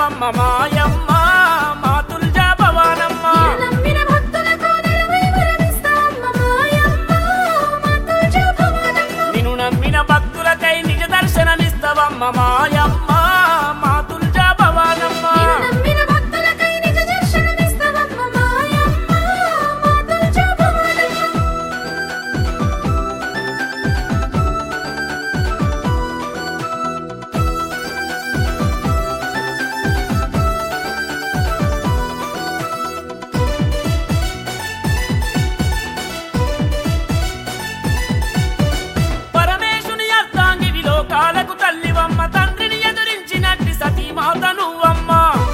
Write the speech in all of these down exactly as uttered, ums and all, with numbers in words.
దర్శనమిస్తవమ్మ మాయమ్మ మా తుల్జా భవానమ్మ నమ్మిన భక్తులకు నెరవై వరమిస్తావమ్మ మాయమ్మ మా తుల్జా భవానమ్మ నిన్ను నమ్మిన భక్తులకై నిజ దర్శనమిస్తవమ్మ మాయమ్మ మా తుల్జా భవానమ్మ నమ్మిన భక్తులకై నిజ దర్శనమిస్తావమ్మ మాయమ్మ మా తుల్జా భవానమ్మ పరమేశుని అర్ధాంగివి లోకాలకు తల్లివమ్మ తండ్రిని ఎదురించినట్టి సతీమాత నువ్వమ్మ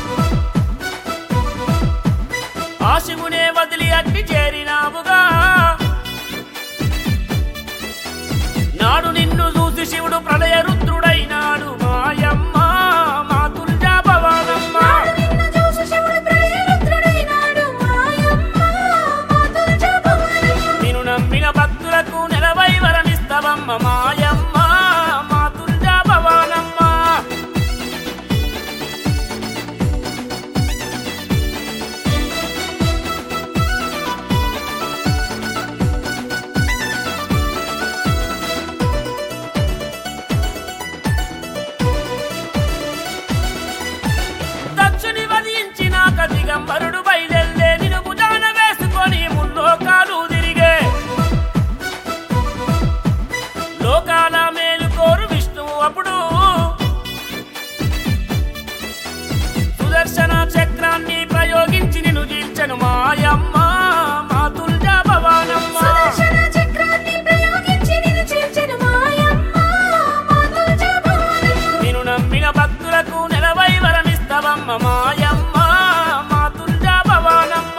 ఆ శివునే వదిలి అట్టి చేరినావుగా నాడు నిన్ను చూసి శివుడు ప్రళయ రుద్రుడైనాడు మాయమ్మ మా తుల్జా భవానమ్మ నిన్ను చూసి శివుడు ప్రళయరుద్రుడైనాడు మాయమ్మ మా తుల్జా భవానమ్మ నిన్ను నమ్మిన భక్తులకు నెలవై వరమిస్తవమ్మ మాయమ్మ మా తుల్జా భవానమ్మ దక్షుని వధించినాక దిగంబరుడు బయలెల్లే నిన్ను భుజాన వేసుకొని ముల్లోకాలు తిరిగే లోకాల మేలు కోరు విష్ణువు అప్పుడు సుదర్శన చక్రాన్ని ప్రయోగించి నిన్ను జీల్చెను మాయమ్మ మా తుల్జా భవానమ్మ సుదర్శన చక్రాన్ని ప్రయోగించి నిన్ను చేర్చెను మాయమ్మ మా తుల్జా భవానమ్మ నిన్ను నమ్మిన భక్తులకు నెలవై వరమిస్తవమ్మ మాయమ్మ మా తుల్జా భవానమ్మ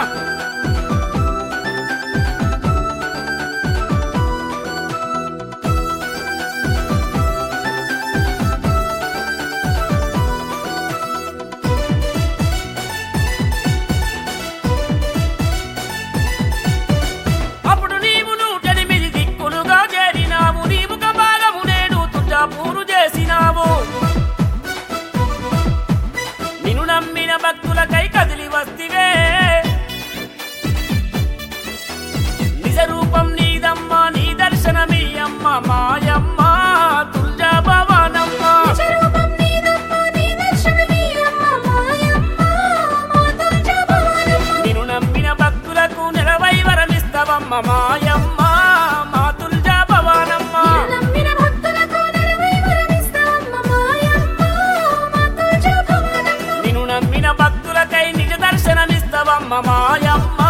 అప్పుడు నీవు నూటెనిమిది దిక్కులుగా చేరినావు నీవు భాగము నేడు తుల్జాపూరు చేసినావు నిన్ను నమ్మిన భక్తులకై కదిలి వస్తివే నిజ రూపం నీదమ్మ నీ దర్శనమీ అమ్మ మాయమ్మ తుల్జా భవానమ్మ నిజ రూపం నీదమ్మ నీ దర్శనమీయమ్మ మాయమ్మ మా తుల్జా భవానమ్మ నిన్ను నమ్మిన భక్తులకు నెలవై వరమిస్తవమ్మ మాయమ్మ మా తుల్జా భవానమ్మ నమ్మిన భక్తులకు నెరవై వరమిస్తావమ్మ మాయమ్మ మా తుల్జా భవానమ్మ నిన్ను నమ్మిన భక్తులకై నిజ దర్శనమిస్తవమ్మ మాయమ్మ